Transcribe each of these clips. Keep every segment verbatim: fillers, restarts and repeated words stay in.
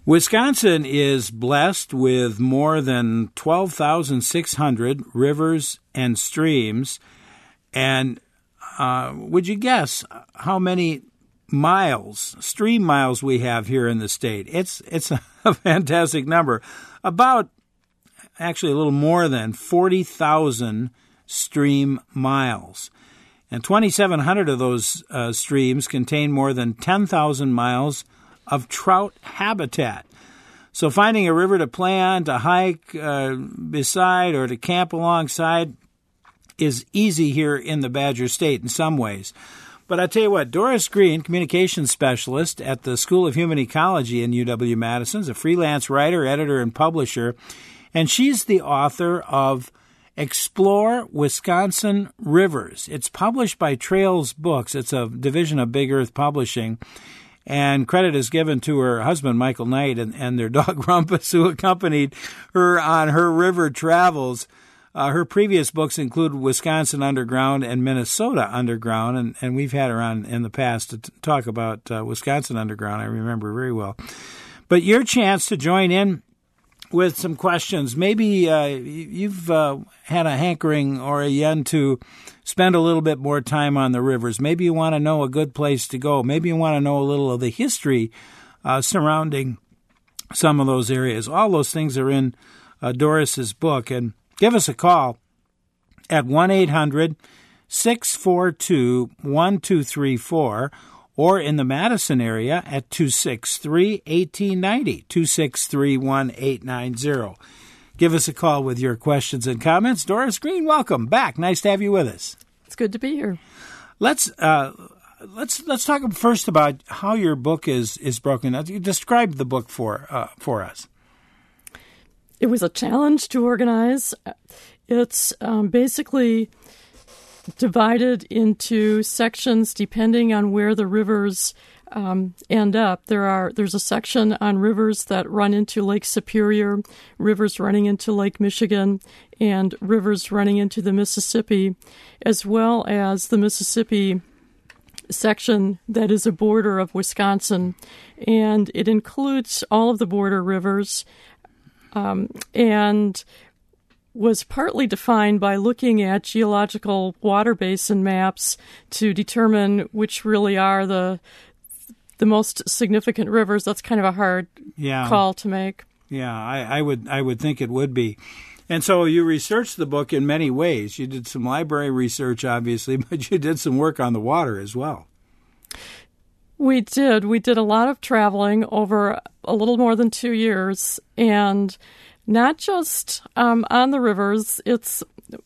Wisconsin is blessed with more than twelve thousand six hundred rivers and streams. And uh, would you guess how many miles, stream miles we have here in the state? It's it's a fantastic number. About, actually a little more than forty thousand stream miles. And twenty-seven hundred of those uh, streams contain more than ten thousand miles of trout habitat. So finding a river to play on, to hike uh, beside, or to camp alongside is easy here in the Badger State in some ways. But I tell you what, Doris Green, communications specialist at the School of Human Ecology in U W-Madison, is a freelance writer, editor, and publisher, and she's the author of Explore Wisconsin Rivers. It's published by Trails Books. It's a division of Big Earth Publishing. And credit is given to her husband, Michael Knight, and, and their dog, Rumpus, who accompanied her on her river travels. Uh, her previous books include Wisconsin Underground and Minnesota Underground, and, and we've had her on in the past to t- talk about uh, Wisconsin Underground. I remember very well. But your chance to join in with some questions. Maybe uh, you've uh, had a hankering or a yen to spend a little bit more time on the rivers. Maybe you want to know a good place to go. Maybe you want to know a little of the history uh, surrounding some of those areas. All those things are in uh, Doris's book. And give us a call at one eight hundred six four two one two three four, or in the Madison area at two six three one eight nine zero, two six three one eight nine zero. Give us a call with your questions and comments. Doris Green, welcome back. Nice to have you with us. It's good to be here. Let's uh, let's let's talk first about how your book is is broken up. Describe the book for uh, for us. It was a challenge to organize. It's um, basically divided into sections depending on where the rivers um, end up. There are there's a section on rivers that run into Lake Superior, rivers running into Lake Michigan, and rivers running into the Mississippi, as well as the Mississippi section that is a border of Wisconsin. And it includes all of the border rivers, um, and was partly defined by looking at geological water basin maps to determine which really are the the most significant rivers. That's kind of a hard yeah. call to make. Yeah, I, I would I would think it would be. And so you researched the book in many ways. You did some library research, obviously, but you did some work on the water as well. We did. We did a lot of traveling over a little more than two years, and not just um, on the rivers. It's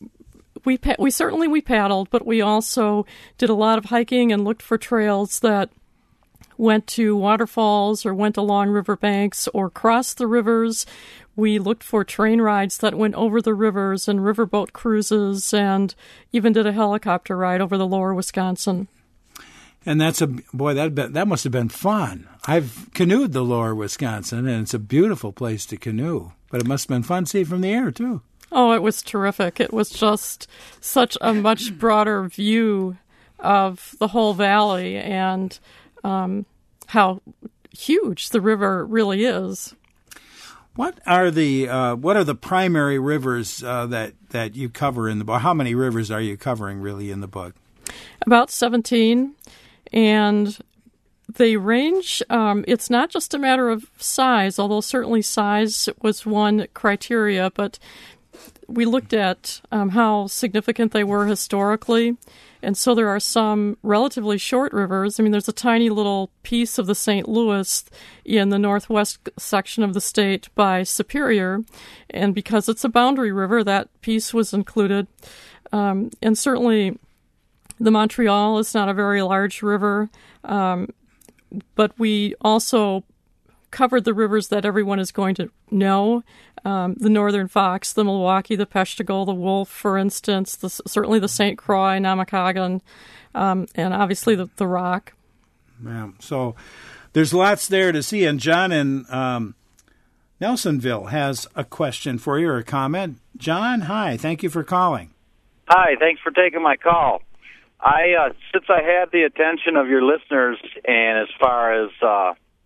we we certainly we paddled, but we also did a lot of hiking and looked for trails that went to waterfalls or went along riverbanks or crossed the rivers. We looked for train rides that went over the rivers and riverboat cruises, and even did a helicopter ride over the lower Wisconsin. And that's a boy that that must have been fun. I've canoed the lower Wisconsin, and it's a beautiful place to canoe. But it must have been fun to see it from the air, too. Oh, it was terrific. It was just such a much broader view of the whole valley and um, how huge the river really is. What are the uh, what are the primary rivers uh, that, that you cover in the book? How many rivers are you covering, really, in the book? About seventeen, and they range. Um, it's not just a matter of size, although certainly size was one criteria, but we looked at um, how significant they were historically. And so there are some relatively short rivers. I mean, there's a tiny little piece of the Saint Louis in the northwest section of the state by Superior. And because it's a boundary river, that piece was included. Um, and certainly the Montreal is not a very large river. Um, but we also covered the rivers that everyone is going to know. Um, the Northern Fox, the Milwaukee, the Peshtigo, the Wolf, for instance, the, certainly the Saint Croix, Namakagon, um, and obviously the, the Rock. Yeah, so there's lots there to see. And John in um, Nelsonville has a question for you or a comment. John, hi. Thank you for calling. Hi. Thanks for taking my call. I uh, since I had the attention of your listeners, and as far as uh,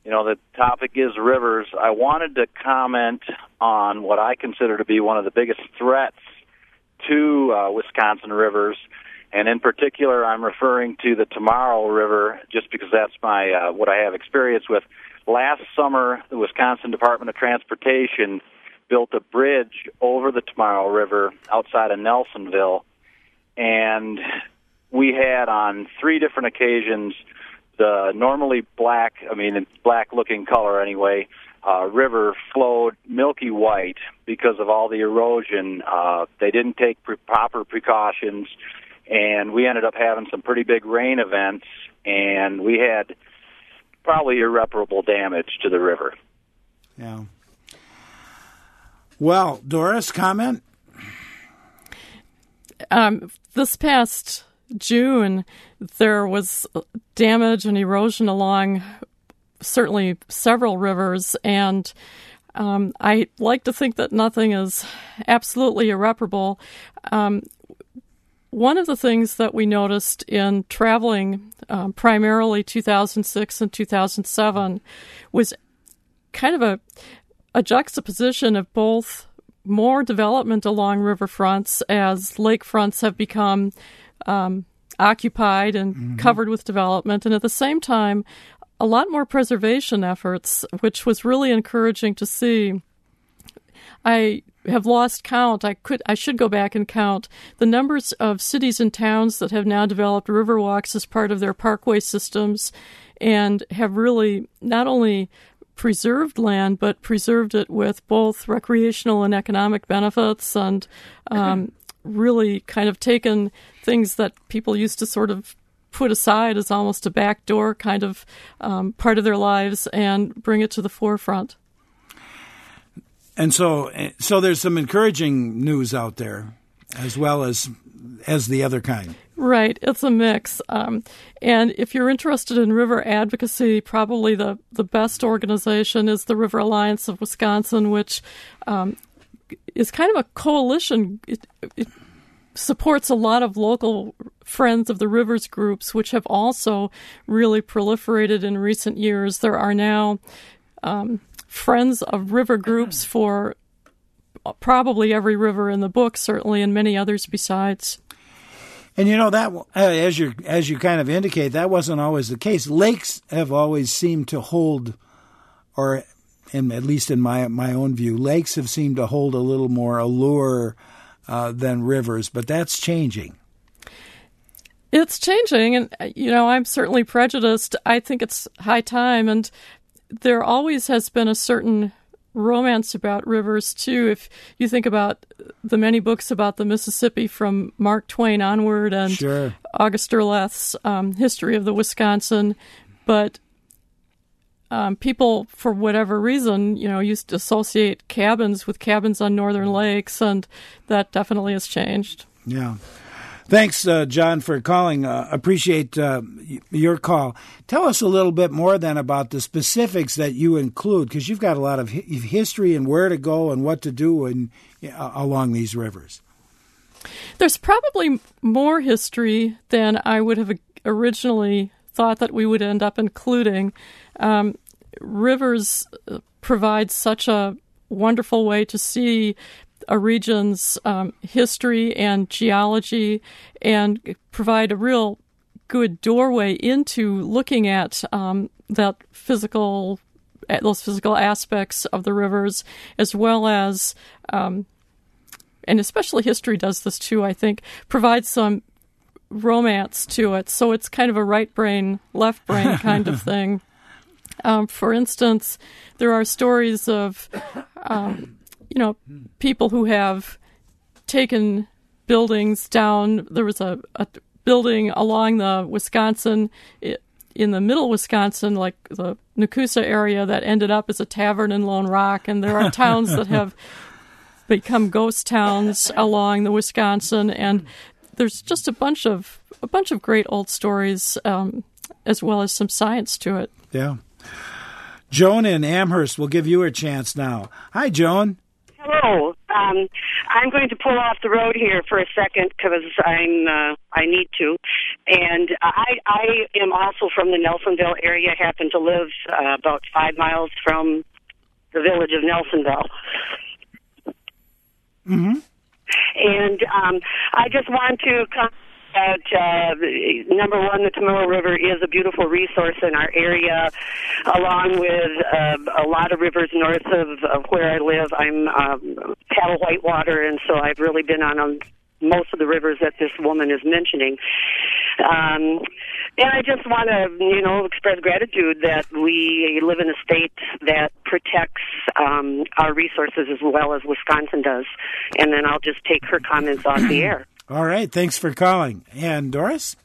You know, the topic is rivers. I wanted to comment on what I consider to be one of the biggest threats to uh, Wisconsin rivers, and in particular, I'm referring to the Tomorrow River, just because that's my uh, what I have experience with. Last summer, the Wisconsin Department of Transportation built a bridge over the Tomorrow River outside of Nelsonville, and we had on three different occasions the normally black, I mean, black-looking color anyway, uh, river flowed milky white because of all the erosion. Uh, they didn't take pre- proper precautions, and we ended up having some pretty big rain events, and we had probably irreparable damage to the river. Yeah. Well, Doris, comment? Um, this past June, there was damage and erosion along certainly several rivers, and um, I like to think that nothing is absolutely irreparable. Um, one of the things that we noticed in traveling um, primarily two thousand six and two thousand seven was kind of a, a juxtaposition of both more development along riverfronts as lakefronts have become Um, occupied and mm-hmm. covered with development, and at the same time, a lot more preservation efforts, which was really encouraging to see. I have lost count. I could, I should go back and count the numbers of cities and towns that have now developed river walks as part of their parkway systems, and have really not only preserved land, but preserved it with both recreational and economic benefits, and um, really kind of taken things that people used to sort of put aside as almost a backdoor kind of um, part of their lives and bring it to the forefront. And so, so there's some encouraging news out there, as well as as the other kind. Right, it's a mix. Um, and if you're interested in river advocacy, probably the, the best organization is the River Alliance of Wisconsin, which um, is kind of a coalition. It, it supports a lot of local Friends of the Rivers groups, which have also really proliferated in recent years. There are now um, Friends of River groups for probably every river in the book, certainly, and many others besides. And you know that, uh, as you as you kind of indicate, that wasn't always the case. Lakes have always seemed to hold, or in, at least in my my own view, lakes have seemed to hold a little more allure uh, than rivers, but that's changing. It's changing, and you know, I'm certainly prejudiced. I think it's high time, and there always has been a certain romance about rivers, too. If you think about the many books about the Mississippi from Mark Twain onward, and sure. August Derleth's um, History of the Wisconsin, but um, people, for whatever reason, you know, used to associate cabins with cabins on northern lakes, and that definitely has changed. Yeah. Thanks, uh, John, for calling. Uh, appreciate uh, your call. Tell us a little bit more then about the specifics that you include, because you've got a lot of hi- history and where to go and what to do in, uh, along these rivers. There's probably more history than I would have originally thought that we would end up including. Um, rivers provide such a wonderful way to see a region's um, history and geology, and provide a real good doorway into looking at um, that physical, those physical aspects of the rivers, as well as, um, and especially history does this too, I think, provides some romance to it. So it's kind of a right brain, left brain kind of thing. Um, for instance, there are stories of um, you know, people who have taken buildings down. There was a, a building along the Wisconsin, in the middle Wisconsin, like the Nakusa area, that ended up as a tavern in Lone Rock. And there are towns that have become ghost towns along the Wisconsin. And there's just a bunch of a bunch of great old stories, um, as well as some science to it. Yeah. Joan in Amherst will give you a chance now. Hi, Joan. Hello. Uh, Um, I'm going to pull off the road here for a second because I'm uh, I need to, and I I am also from the Nelsonville area. Happen to live uh, about five miles from the village of Nelsonville. Mm-hmm. And um, I just want to come about, uh, number one, the Camillo River is a beautiful resource in our area, along with uh, a lot of rivers north of, of where I live. I'm um, paddle whitewater, and so I've really been on um, most of the rivers that this woman is mentioning. Um, and I just want to, you know, express gratitude that we live in a state that protects um, our resources as well as Wisconsin does. And then I'll just take her comments off the air. All right. Thanks for calling. And Doris?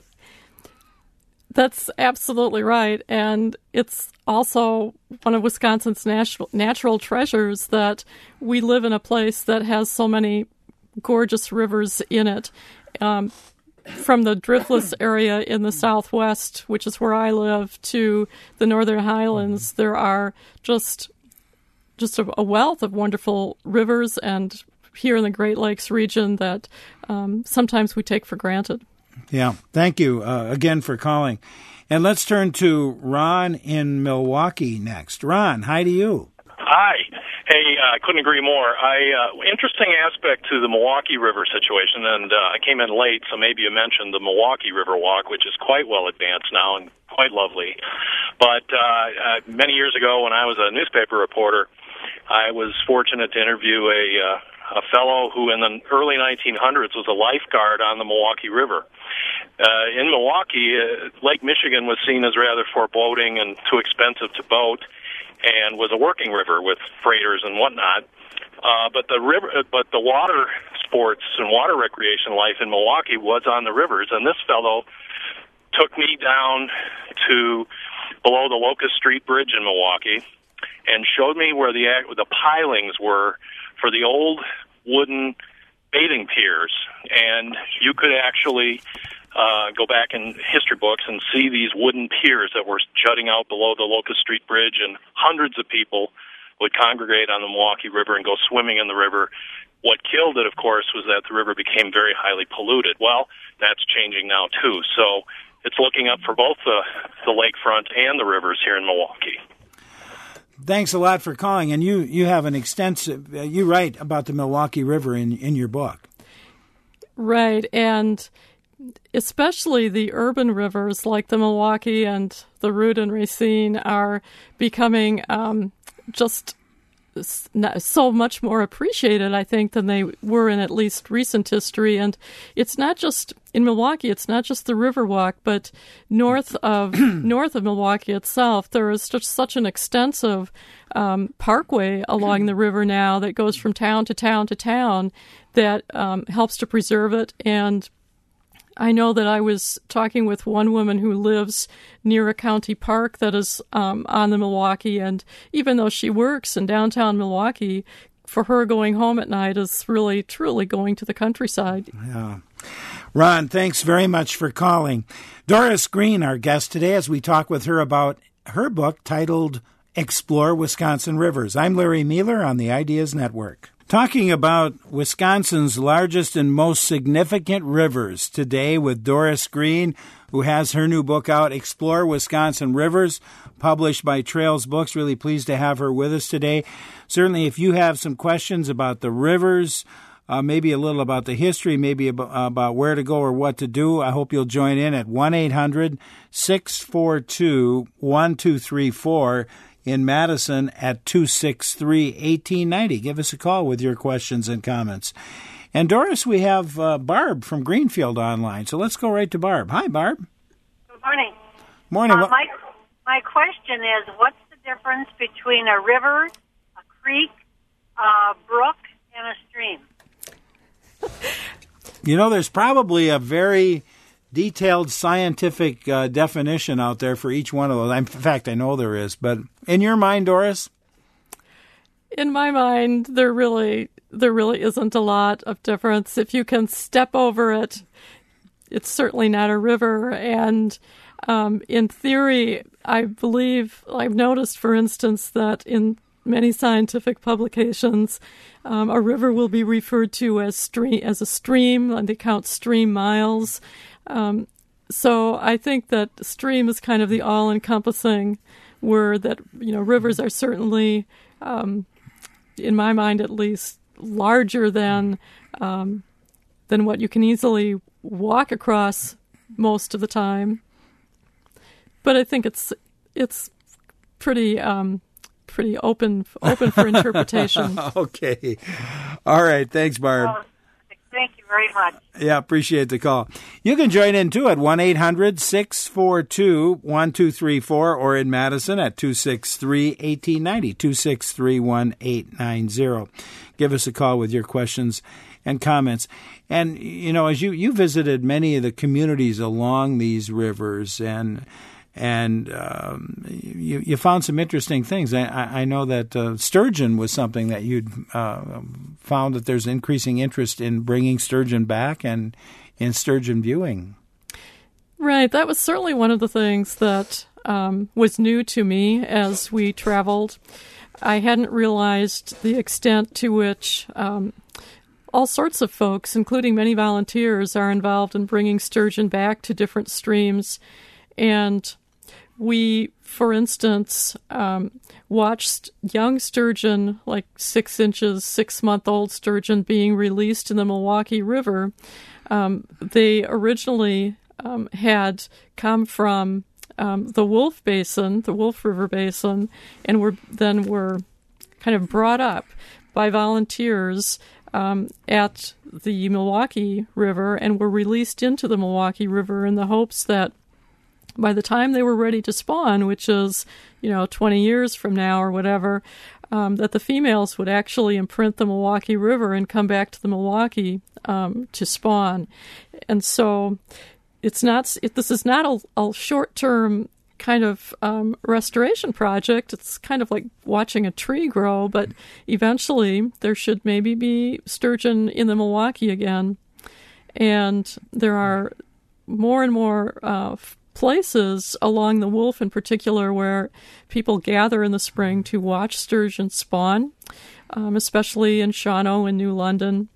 That's absolutely right. And it's also one of Wisconsin's natural, natural treasures that we live in a place that has so many gorgeous rivers in it. Um, from the Driftless area in the southwest, which is where I live, to the Northern Highlands, there are just just a, a wealth of wonderful rivers, and here in the Great Lakes region that um, sometimes we take for granted. Yeah, thank you uh, again for calling. And let's turn to Ron in Milwaukee next. Ron, hi to you. Hi. Hey, I uh, couldn't agree more. I uh, interesting aspect to the Milwaukee River situation, and uh, I came in late, so maybe you mentioned the Milwaukee River Walk, which is quite well advanced now and quite lovely. But uh, uh, many years ago, when I was a newspaper reporter, I was fortunate to interview a uh, a fellow who, in the early nineteen hundreds, was a lifeguard on the Milwaukee River. Uh, in Milwaukee, uh, Lake Michigan was seen as rather foreboding and too expensive to boat, and was a working river with freighters and whatnot. Uh, but the river, but the water sports and water recreation life in Milwaukee was on the rivers. And this fellow took me down to below the Locust Street Bridge in Milwaukee and showed me where the the pilings were for the old wooden bathing piers. And you could actually Uh, go back in history books and see these wooden piers that were jutting out below the Locust Street Bridge, and hundreds of people would congregate on the Milwaukee River and go swimming in the river. What killed it, of course, was that the river became very highly polluted. Well, that's changing now, too. So it's looking up for both the, the lakefront and the rivers here in Milwaukee. Thanks a lot for calling. And you, you have an extensive, uh, you write about the Milwaukee River in, in your book. Right, and especially the urban rivers like the Milwaukee and the Root and Racine are becoming um, just so much more appreciated, I think, than they were in at least recent history. And it's not just in Milwaukee; it's not just the Riverwalk, but north of north of Milwaukee itself, there is just such an extensive um, parkway along the river now that goes from town to town to town that um, helps to preserve it. And I know that I was talking with one woman who lives near a county park that is um, on the Milwaukee, and even though she works in downtown Milwaukee, for her going home at night is really, truly going to the countryside. Yeah. Ron, thanks very much for calling. Doris Green, our guest today, as we talk with her about her book titled Explore Wisconsin Rivers. I'm Larry Mueller on the Ideas Network. Talking about Wisconsin's largest and most significant rivers today with Doris Green, who has her new book out, Explore Wisconsin Rivers, published by Trails Books. Really pleased to have her with us today. Certainly, if you have some questions about the rivers, uh, maybe a little about the history, maybe about, about where to go or what to do, I hope you'll join in at one eight hundred six four two one two three four. in Madison at two six three, one eight nine zero. Give us a call with your questions and comments. And Doris, we have uh, Barb from Greenfield online, so let's go right to Barb. Hi, Barb. Good morning. Morning. Uh, my, my question is, what's the difference between a river, a creek, a brook, and a stream? You know, there's probably a very detailed scientific uh, definition out there for each one of those. In fact, I know there is. But in your mind, Doris? In my mind, there really there really isn't a lot of difference. If you can step over it, it's certainly not a river. And um, in theory, I believe, I've noticed, for instance, that in many scientific publications, um, a river will be referred to as stream as a stream, and they count stream miles. Um, so I think that stream is kind of the all-encompassing word. That you know, rivers are certainly, um, in my mind at least, larger than um, than what you can easily walk across most of the time. But I think it's it's pretty um, pretty open open for interpretation. Okay. All right. Thanks, Barb. Well, thank you very much. Yeah, appreciate the call. You can join in, too, at one eight hundred six four two one two three four or in Madison at two six three one eight nine zero, two six three one eight nine zero. Give us a call with your questions and comments. And, you know, as you, you visited many of the communities along these rivers, and and um, you, you found some interesting things. I, I know that uh, sturgeon was something that you'd uh, found that there's increasing interest in bringing sturgeon back and in sturgeon viewing. Right. That was certainly one of the things that um, was new to me as we traveled. I hadn't realized the extent to which um, all sorts of folks, including many volunteers, are involved in bringing sturgeon back to different streams. And we, for instance, um, watched young sturgeon, like six inches, six-month-old sturgeon, being released in the Milwaukee River. Um, they originally um, had come from um, the Wolf Basin, the Wolf River Basin, and were then were kind of brought up by volunteers um, at the Milwaukee River and were released into the Milwaukee River in the hopes that by the time they were ready to spawn, which is, you know, twenty years from now or whatever, um, that the females would actually imprint the Milwaukee River and come back to the Milwaukee um, to spawn. And so it's not, it, this is not a, a short-term kind of um, restoration project. It's kind of like watching a tree grow, but eventually there should maybe be sturgeon in the Milwaukee again. And there are more and more uh, places along the Wolf in particular where people gather in the spring to watch sturgeon spawn, um, especially in Shawano and New London.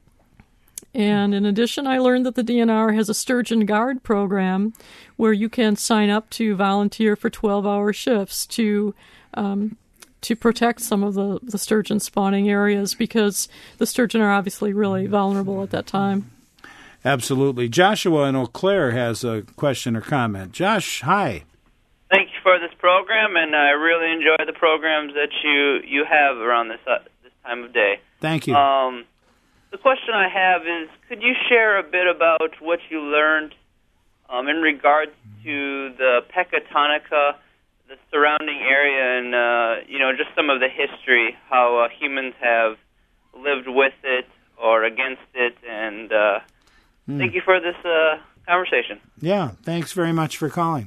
And in addition, I learned that the D N R has a Sturgeon Guard program where you can sign up to volunteer for twelve-hour shifts to um, to protect some of the, the sturgeon spawning areas, because the sturgeon are obviously really vulnerable at that time. Absolutely. Joshua in Eau Claire has a question or comment. Josh, hi. Thank you for this program, and I really enjoy the programs that you, you have around this uh, this time of day. Thank you. Um, the question I have is, could you share a bit about what you learned um, in regards to the Pecatonica, the surrounding area, and uh, you know, just some of the history, how uh, humans have lived with it or against it, and uh, mm. thank you for this uh, conversation. Yeah, thanks very much for calling.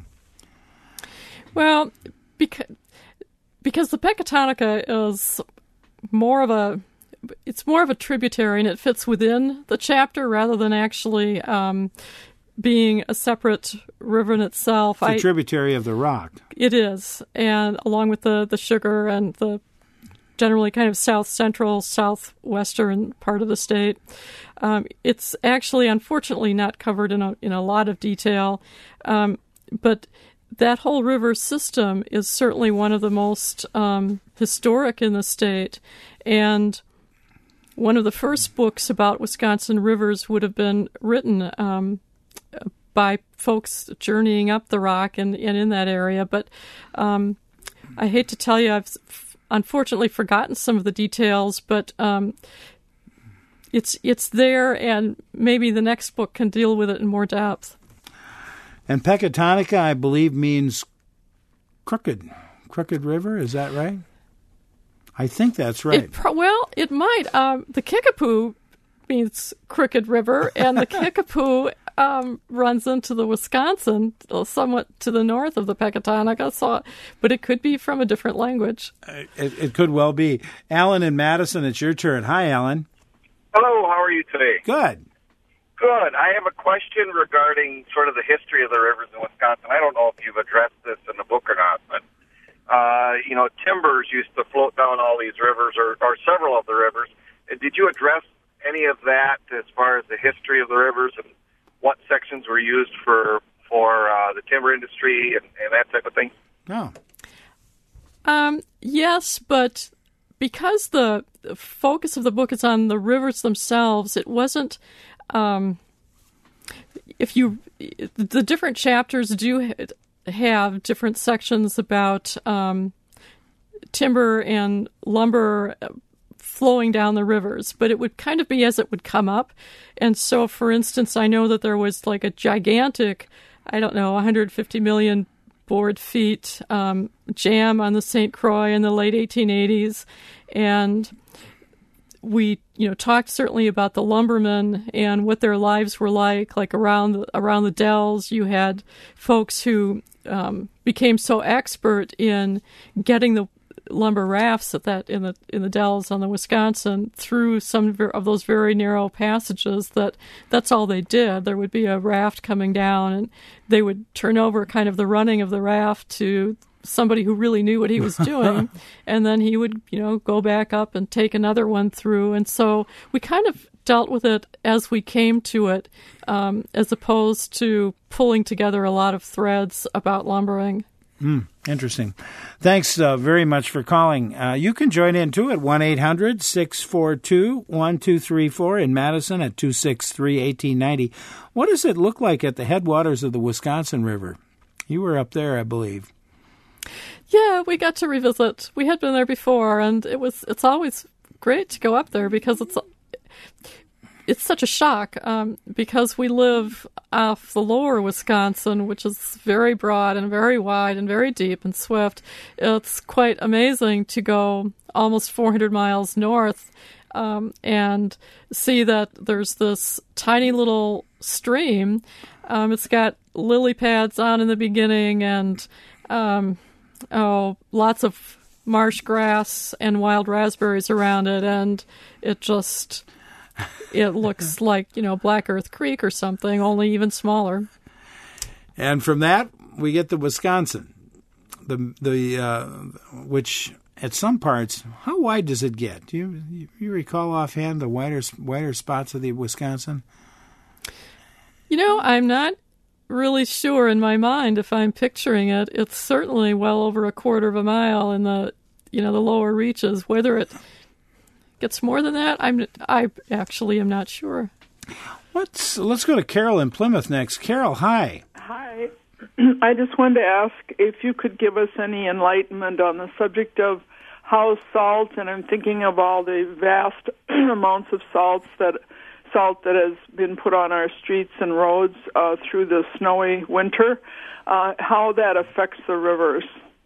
Well, because because the Pecatonica is more of a it's more of a tributary, and it fits within the chapter rather than actually um, being a separate river in itself. It's a I, tributary of the Rock. It is, and along with the, the Sugar and the generally kind of south-central, southwestern part of the state. Um, it's actually, unfortunately, not covered in a, in a lot of detail, um, but that whole river system is certainly one of the most um, historic in the state, and one of the first books about Wisconsin rivers would have been written um, by folks journeying up the Rock and, and in that area. But um, I hate to tell you, I've unfortunately forgotten some of the details, but um, it's it's there, and maybe the next book can deal with it in more depth. And Pecatonica, I believe, means crooked, crooked river. Is that right? I think that's right. It pro- well, it might. Um, the Kickapoo means crooked river, and the Kickapoo um, runs into the Wisconsin, somewhat to the north of the Pecatonica. So, but it could be from a different language. It, it could well be. Alan in Madison, it's your turn. Hi, Alan. Hello. How are you today? Good. Good. I have a question regarding sort of the history of the rivers in Wisconsin. I don't know if you've addressed this in the book or not, but uh, you know, timbers used to float down all these rivers, or, or several of the rivers. Uh, Did you address any of that as far as the history of the rivers and what sections were used for for uh, the timber industry and, and that type of thing? No. Um, yes, but because the focus of the book is on the rivers themselves, it wasn't. Um, if you, the different chapters do have different sections about um, timber and lumber flowing down the rivers, but it would kind of be as it would come up. And so, for instance, I know that there was like a gigantic, I don't know, one hundred fifty million board feet um, jam on the Saint Croix in the late eighteen eighties. And we, you know, talked certainly about the lumbermen and what their lives were like, like around the, around the dells. You had folks who um, became so expert in getting the lumber rafts at that in the in the dells on the Wisconsin through some of those very narrow passages that that's all they did. There would be a raft coming down, and they would turn over kind of the running of the raft to somebody who really knew what he was doing, and then he would, you know, go back up and take another one through. And so we kind of dealt with it as we came to it, um, as opposed to pulling together a lot of threads about lumbering. Mm, interesting. Thanks uh, very much for calling. Uh, you can join in, too, at one eight hundred six four two one two three four, in Madison at two six three one eight nine zero. What does it look like at the headwaters of the Wisconsin River? You were up there, I believe. Yeah, we got to revisit. We had been there before, and it was it's always great to go up there because it's it's such a shock um, because we live off the lower Wisconsin, which is very broad and very wide and very deep and swift. It's quite amazing to go almost four hundred miles north um, and see that there's this tiny little stream. Um, it's got lily pads on in the beginning and um, oh, lots of marsh grass and wild raspberries around it, and it just... It looks like, you know, Black Earth Creek or something, only even smaller. And from that, we get the Wisconsin, the the uh, which at some parts, how wide does it get? Do you you recall offhand the wider wider spots of the Wisconsin? You know, I'm not really sure in my mind if I'm picturing it. It's certainly well over a quarter of a mile in the, you know, the lower reaches. Whether it gets more than that, I'm I actually am not sure. Let's let's go to Carol in Plymouth next. Carol, hi. Hi. I just wanted to ask if you could give us any enlightenment on the subject of how salt, and I'm thinking of all the vast amounts of salts that salt that has been put on our streets and roads uh, through the snowy winter, uh, how that affects the rivers.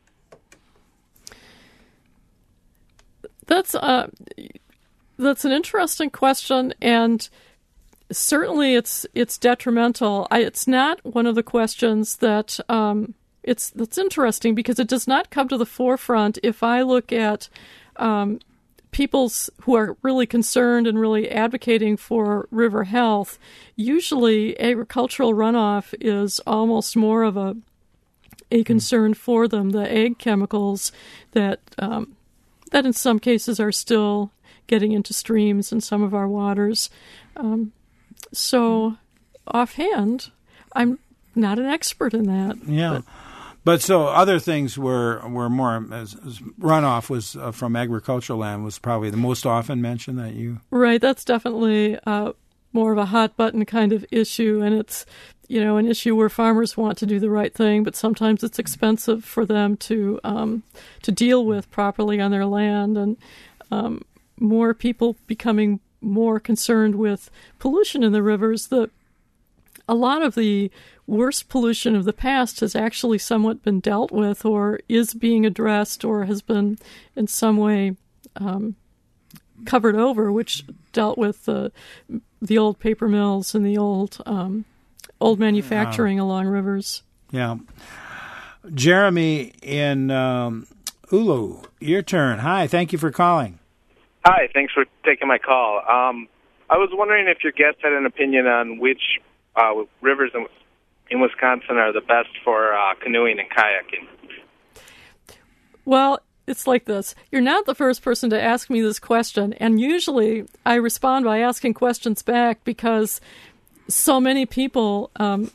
That's uh, that's an interesting question, and certainly it's it's detrimental. I, it's not one of the questions that um, it's that's interesting because it does not come to the forefront. If I look at um, people's who are really concerned and really advocating for river health, usually agricultural runoff is almost more of a a concern for them. The ag chemicals that um, that in some cases are still getting into streams in some of our waters. Um, so, offhand, I'm not an expert in that. Yeah, but, but so other things were were more as, as runoff was uh, from agricultural land was probably the most often mentioned that you right. That's definitely uh, more of a hot button kind of issue, and it's you know an issue where farmers want to do the right thing, but sometimes it's expensive for them to um, to deal with properly on their land, and um, more people becoming more concerned with pollution in the rivers. The a lot of the worst pollution of the past has actually somewhat been dealt with, or is being addressed, or has been in some way um, covered over, which dealt with the the old paper mills and the old um, old manufacturing uh, along rivers. Yeah, Jeremy in um, Ulu, your turn. Hi, thank you for calling. Hi, thanks for taking my call. Um, I was wondering if your guest had an opinion on which uh, rivers in, in Wisconsin are the best for uh, canoeing and kayaking. Well, it's like this. You're not the first person to ask me this question, and usually I respond by asking questions back because so many people, um,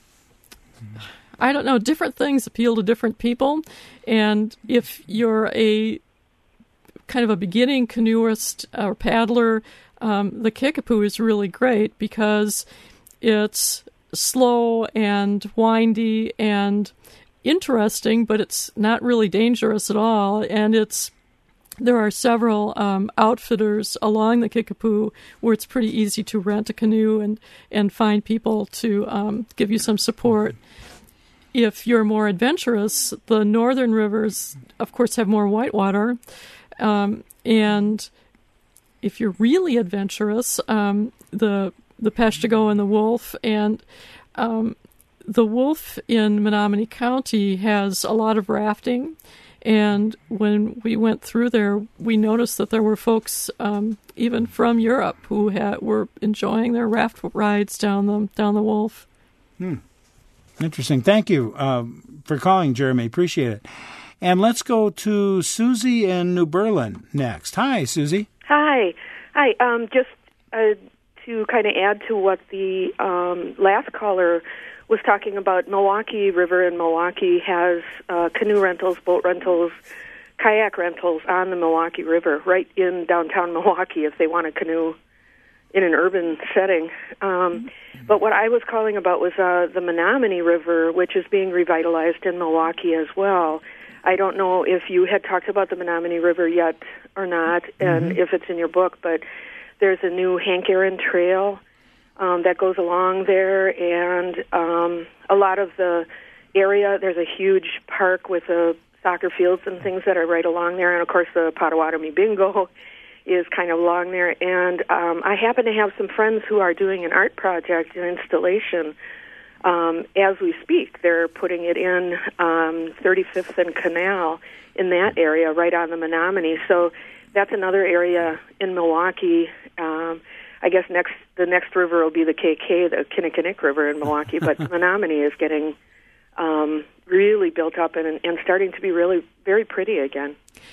I don't know, different things appeal to different people. And if you're a kind of a beginning canoeist or paddler, um, the Kickapoo is really great because it's slow and windy and interesting, but it's not really dangerous at all. And it's there are several um, outfitters along the Kickapoo where it's pretty easy to rent a canoe and, and find people to um, give you some support. If you're more adventurous, the northern rivers, of course, have more whitewater. Um, and if you're really adventurous, um, the the Peshtigo and the Wolf and um, the Wolf in Menominee County has a lot of rafting, and when we went through there, we noticed that there were folks um, even from Europe who had, were enjoying their raft rides down the down the Wolf. Hmm. Interesting. Thank you uh, for calling, Jeremy. Appreciate it. And let's go to Susie in New Berlin next. Hi, Susie. Hi. Hi. Um, just uh, to kind of add to what the um, last caller was talking about, Milwaukee River in Milwaukee has uh, canoe rentals, boat rentals, kayak rentals on the Milwaukee River, right in downtown Milwaukee if they want a canoe in an urban setting. Um, but what I was calling about was uh, the Menominee River, which is being revitalized in Milwaukee as well. I don't know if you had talked about the Menominee River yet or not, and mm-hmm. if it's in your book, but there's a new Hank Aaron Trail Um, that goes along there, and um, a lot of the area, there's a huge park with uh, soccer fields and things that are right along there, and of course the Potawatomi Bingo is kind of along there, and um, I happen to have some friends who are doing an art project, an installation, um, as we speak. They're putting it in um, thirty-fifth and Canal in that area, right on the Menominee, so that's another area in Milwaukee. Um, I guess next the next river will be the K K, the Kinnickinnick River in Milwaukee, but Menominee is getting um, really built up and, and starting to be really very pretty again.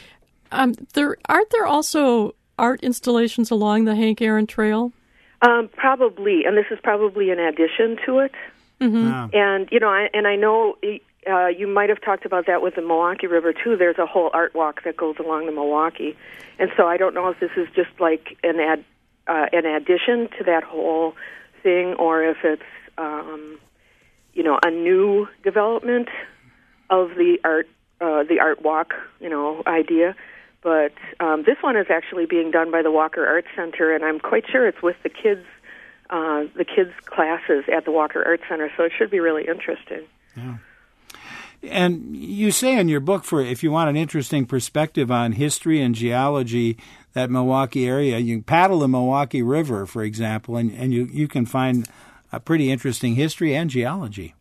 Um, there aren't there also art installations along the Hank Aaron Trail? Um, probably, and this is probably in addition to it. Mm-hmm. Wow. And you know, I, and I know uh, you might have talked about that with the Milwaukee River too. There's a whole art walk that goes along the Milwaukee, and so I don't know if this is just like an ad. Uh, an addition to that whole thing, or if it's, um, you know, a new development of the art, uh, the art walk, you know, idea. But um, this one is actually being done by the Walker Arts Center, and I'm quite sure it's with the kids, uh, the kids' classes at the Walker Arts Center. So it should be really interesting. Yeah. And you say in your book, for if you want an interesting perspective on history and geology, that Milwaukee area, you can paddle the Milwaukee River, for example, and, and you, you can find a pretty interesting history and geology.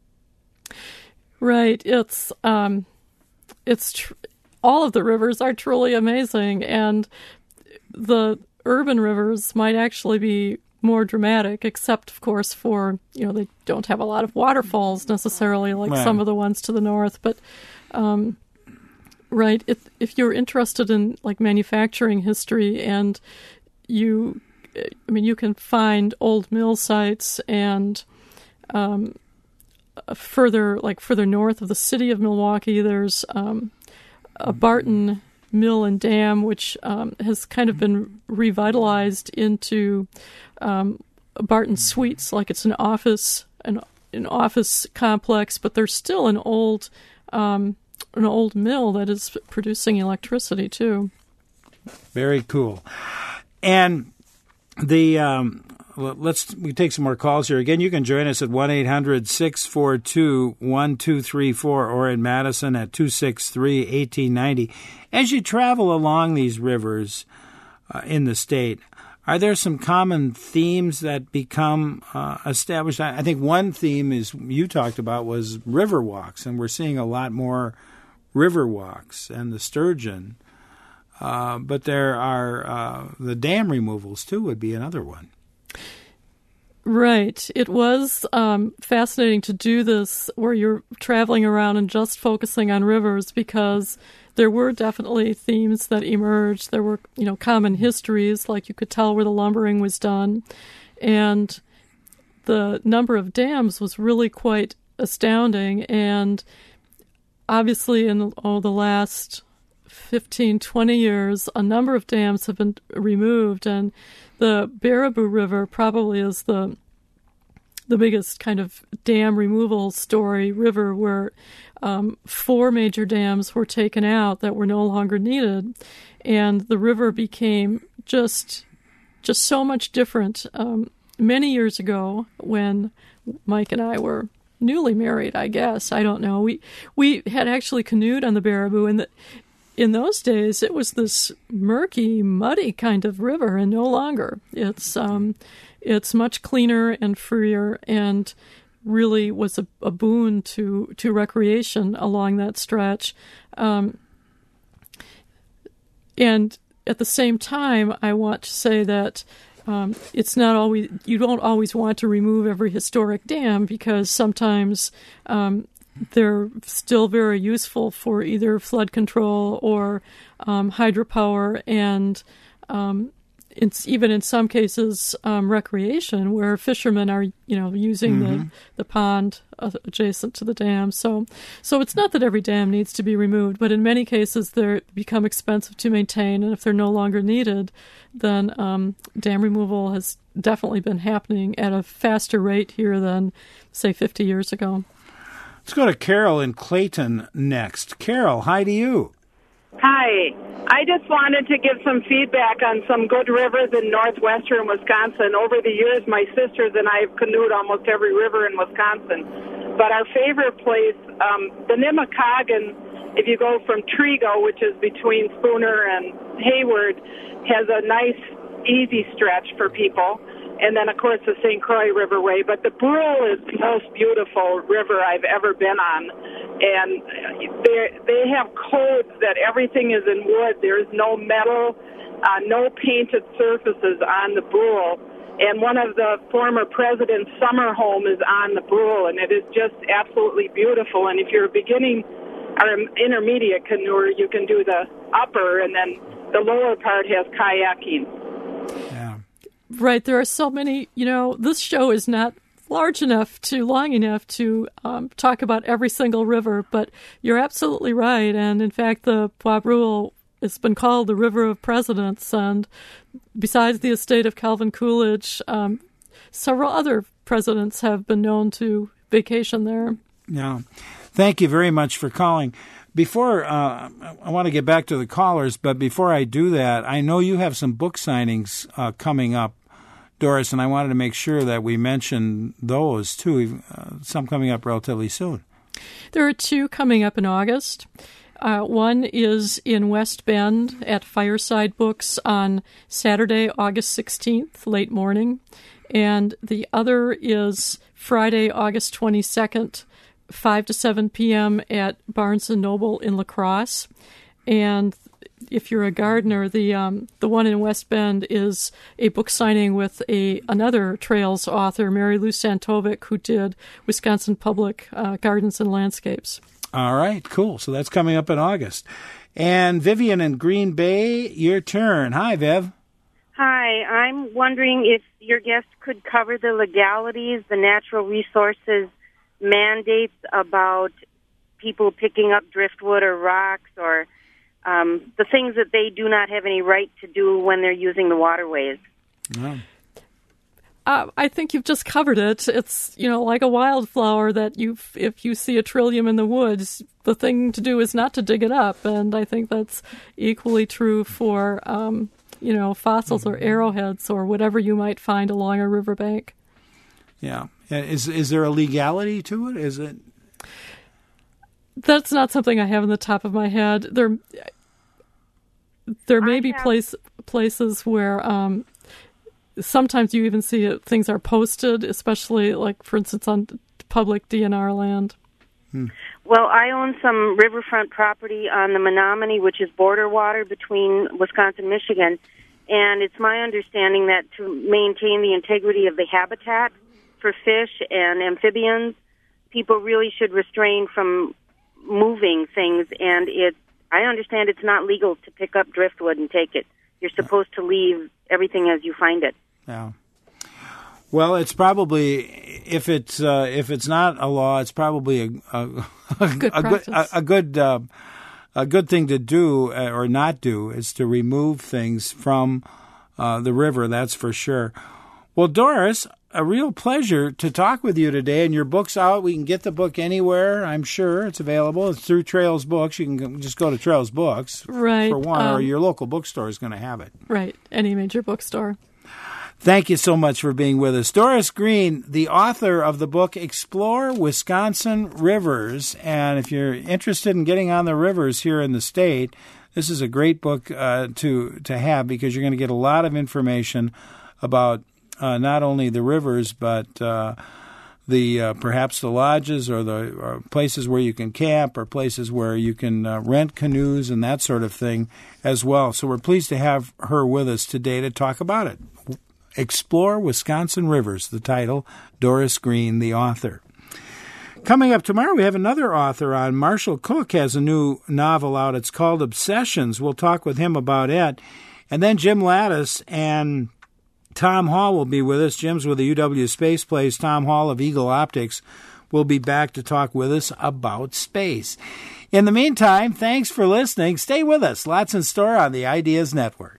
Right. It's um, it's tr- all of the rivers are truly amazing, and the urban rivers might actually be more dramatic, except, of course, for, you know, they don't have a lot of waterfalls necessarily like right. some of the ones to the north. But, um, right, if, if you're interested in, like, manufacturing history and you, I mean, you can find old mill sites and um, further, like, further north of the city of Milwaukee, there's um, a Barton Mill and Dam, which um, has kind of been revitalized into um, Barton Suites, like it's an office, an an office complex, but there's still an old um, an old mill that is producing electricity too. Very cool. And the um, let's we take some more calls here. Again, you can join us at one eight hundred six four two one two three four or in Madison at two six three one eight nine zero. As you travel along these rivers uh, in the state, are there some common themes that become uh, established? I, I think one theme is you talked about was river walks, and we're seeing a lot more river walks and the sturgeon. Uh, but there are uh, the dam removals, too, would be another one. Right. It was um, fascinating to do this where you're traveling around and just focusing on rivers, because there were definitely themes that emerged. There were, you know, common histories, like you could tell where the lumbering was done. And the number of dams was really quite astounding. And obviously in oh, the last fifteen, twenty years, a number of dams have been removed. And the Baraboo River probably is the the biggest kind of dam removal story river, where um, four major dams were taken out that were no longer needed, and the river became just just so much different. Um, many years ago, when Mike and I were newly married, I guess, I don't know, we we had actually canoed on the Baraboo, and the, in those days it was this murky, muddy kind of river, and no longer. It's um, It's much cleaner and freer, and really was a, a boon to, to recreation along that stretch. Um, and at the same time, I want to say that um, it's not always, you don't always want to remove every historic dam, because sometimes um, they're still very useful for either flood control or um, hydropower, and um, it's even in some cases um, recreation, where fishermen are, you know, using mm-hmm. the, the pond adjacent to the dam. So, so it's not that every dam needs to be removed, but in many cases they become expensive to maintain, and if they're no longer needed, then um, dam removal has definitely been happening at a faster rate here than, say, fifty years ago. Let's go to Carol in Clayton next. Carol, hi to you. Hi. I just wanted to give some feedback on some good rivers in northwestern Wisconsin. Over the years, my sisters and I have canoed almost every river in Wisconsin. But our favorite place, um, the Nemacolin, if you go from Trigo, which is between Spooner and Hayward, has a nice, easy stretch for people. And then, of course, the Saint Croix Riverway. But the Brule is the most beautiful river I've ever been on. And they they have codes that everything is in wood. There's no metal, uh, no painted surfaces on the Brule. And one of the former president's summer home is on the Brule, and it is just absolutely beautiful. And if you're a beginning or intermediate canoer, you can do the upper, and then the lower part has kayaking. Yeah. Right. There are so many, you know, this show is not large enough to, long enough to um, talk about every single river, but you're absolutely right. And in fact, the Bois Brule has been called the River of Presidents. And besides the estate of Calvin Coolidge, um, several other presidents have been known to vacation there. Yeah. Thank you very much for calling. Before, uh, I want to get back to the callers, but before I do that, I know you have some book signings uh, coming up, Doris, and I wanted to make sure that we mention those, too, uh, some coming up relatively soon. There are two coming up in August. Uh, one is in West Bend at Fireside Books on Saturday, August sixteenth, late morning, and the other is Friday, August twenty-second, five to seven p.m. at Barnes and Noble in La Crosse. And if you're a gardener, the um, the one in West Bend is a book signing with a another Trails author, Mary Lou Santovic, who did Wisconsin Public uh, Gardens and Landscapes. All right, cool. So that's coming up in August. And Vivian in Green Bay, your turn. Hi, Viv. Hi, I'm wondering if your guest could cover the legalities, the natural resources mandates about people picking up driftwood or rocks, or um, the things that they do not have any right to do when they're using the waterways. Yeah. Uh, I think you've just covered it. It's, you know, like a wildflower that you, if you see a trillium in the woods, the thing to do is not to dig it up. And I think that's equally true for, um, you know, fossils or arrowheads or whatever you might find along a riverbank. Yeah. Is is there a legality to it? Is it? That's not something I have in the top of my head. There, there may I be have... place places where um, sometimes you even see it, things are posted, especially like, for instance, on public D N R land. Hmm. Well, I own some riverfront property on the Menominee, which is border water between Wisconsin and Michigan, and it's my understanding that to maintain the integrity of the habitat for fish and amphibians, people really should restrain from moving things, and it's I understand it's not legal to pick up driftwood and take it. You're supposed to leave everything as you find it. Yeah. Well, it's probably if it's uh, if it's not a law, it's probably a a, a good a good a, a good uh, a good thing to do uh, or not do is to remove things from uh, the river. That's for sure. Well, Doris, a real pleasure to talk with you today. And your book's out. We can get the book anywhere. I'm sure it's available. It's through Trails Books. You can just go to Trails Books, right? For one, um, or your local bookstore is going to have it. Right, any major bookstore. Thank you so much for being with us. Doris Green, the author of the book Explore Wisconsin Rivers. And if you're interested in getting on the rivers here in the state, this is a great book uh, to, to have because you're going to get a lot of information about uh, not only the rivers, but uh, the uh, perhaps the lodges or the or places where you can camp or places where you can uh, rent canoes and that sort of thing as well. So we're pleased to have her with us today to talk about it. Explore Wisconsin Rivers, the title, Doris Green, the author. Coming up tomorrow, we have another author on. Marshall Cook has a new novel out. It's called Obsessions. We'll talk with him about it. And then Jim Lattis and Tom Hall will be with us. Jim's with the U W Space Place. Tom Hall of Eagle Optics will be back to talk with us about space. In the meantime, thanks for listening. Stay with us. Lots in store on the Ideas Network.